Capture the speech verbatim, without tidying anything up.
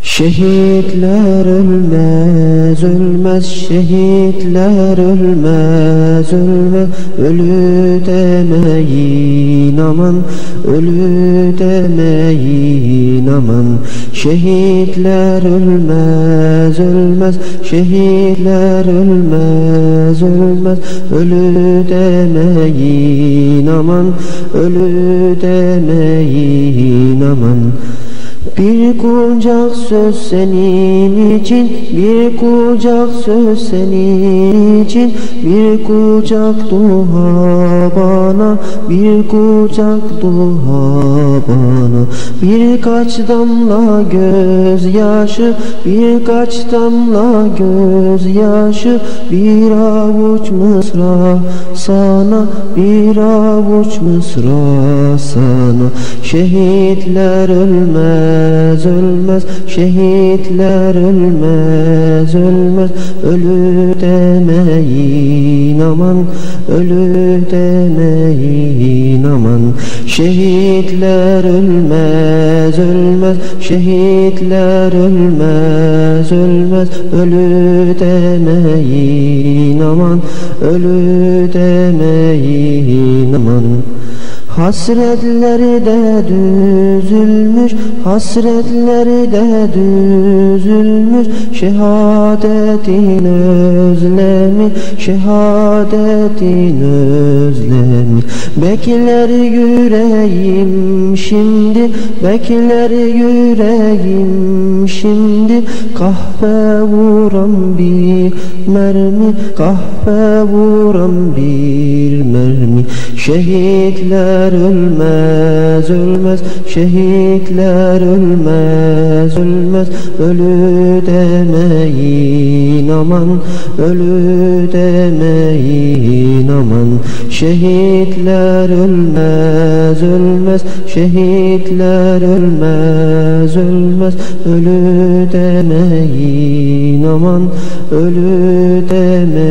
Şehitler ölmez, ölmez, şehitler ölmez, ölmez. Ölü demeyin aman, ölü demeyin aman. Şehitler ölmez, ölmez, şehitler ölmez, ölmez. Ölü demeyin aman, ölü demeyin aman. Bir kucak söz senin için, bir kucak söz senin için, bir kucak dua bana, bir kucak dua bana. Birkaç damla gözyaşı, birkaç damla gözyaşı, bir avuç mısra sana, bir avuç mısra sana. Şehitler ölmez, ölmez, şehitler ölmez, ölmez. Ölü demeyin aman, ölü demeyin aman. Şehitler ölmez, ölmez, şehitler ölmez, ölmez. Ölü demeyin aman, ölü demeyin aman. Hasretleri de düzülmüş, hasretleri de düzülmüş. Şehadetin özlemi, şehadetin özlemi. Bekler yüreğim şimdi, bekler yüreğim şimdi. Kahve vuran bir mermi, kahve vuran bir mermi. Şehitler ölmez, ölmez, şehitler ölmez, ölmez. Ölü demeyin aman, ölü demeyin aman. Şehitler ölmez, ölmez, şehitler ölmez, ölmez. Ölü demeyin aman, ölü demeyin.